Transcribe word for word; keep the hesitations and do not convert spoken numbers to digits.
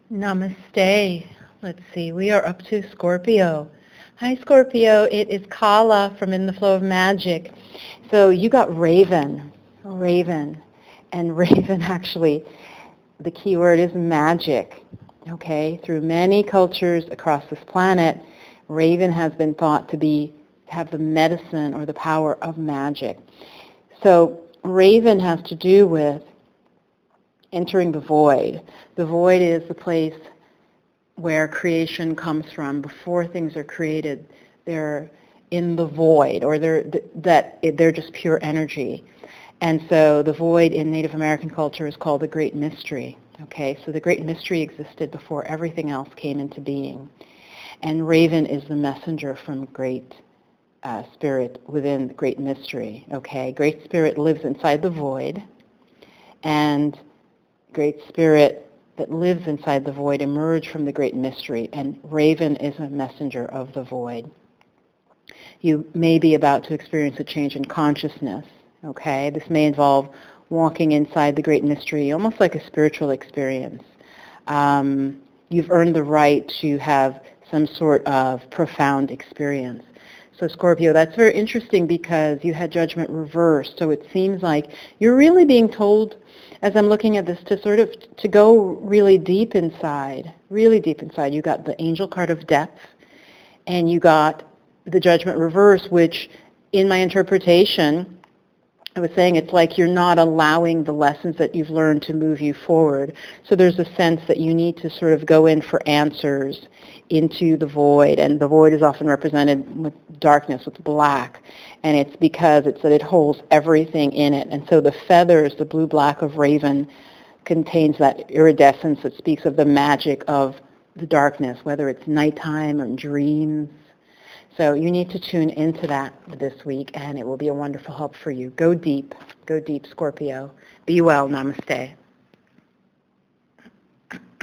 Namaste. Let's see, we are up to Scorpio. Hi Scorpio, it is Kala from In the Flow of Magic. So you got Raven, Raven, and Raven actually, the key word is magic. Okay, through many cultures across this planet, Raven has been thought to be have the medicine or the power of magic. So Raven has to do with entering the void. The void is the place where creation comes from. Before things are created, they're in the void, or they're that they're just pure energy. And so the void in Native American culture is called the Great Mystery. Okay, so the Great Mystery existed before everything else came into being. And Raven is the messenger from Great uh, Spirit within the Great Mystery. Okay, Great Spirit lives inside the void, and Great Spirit that lives inside the void emerged from the Great Mystery, and Raven is a messenger of the void. You may be about to experience a change in consciousness, okay? This may involve walking inside the Great Mystery, almost like a spiritual experience. Um, you've earned the right to have some sort of profound experience. So Scorpio, that's very interesting because you had judgment reversed, so it seems like you're really being told, as I'm looking at this, to sort of to go really deep inside, really deep inside. You got the angel card of depth, and you got the judgment reverse, which in my interpretation, I was saying it's like you're not allowing the lessons that you've learned to move you forward. So there's a sense that you need to sort of go in for answers into the void, and the void is often represented with darkness, with black, and it's because it's that it holds everything in it. And so the feathers, the blue-black of Raven, contains that iridescence that speaks of the magic of the darkness, whether it's nighttime or dreams. So you need to tune into that this week, and it will be a wonderful help for you. Go deep. Go deep, Scorpio. Be well. Namaste.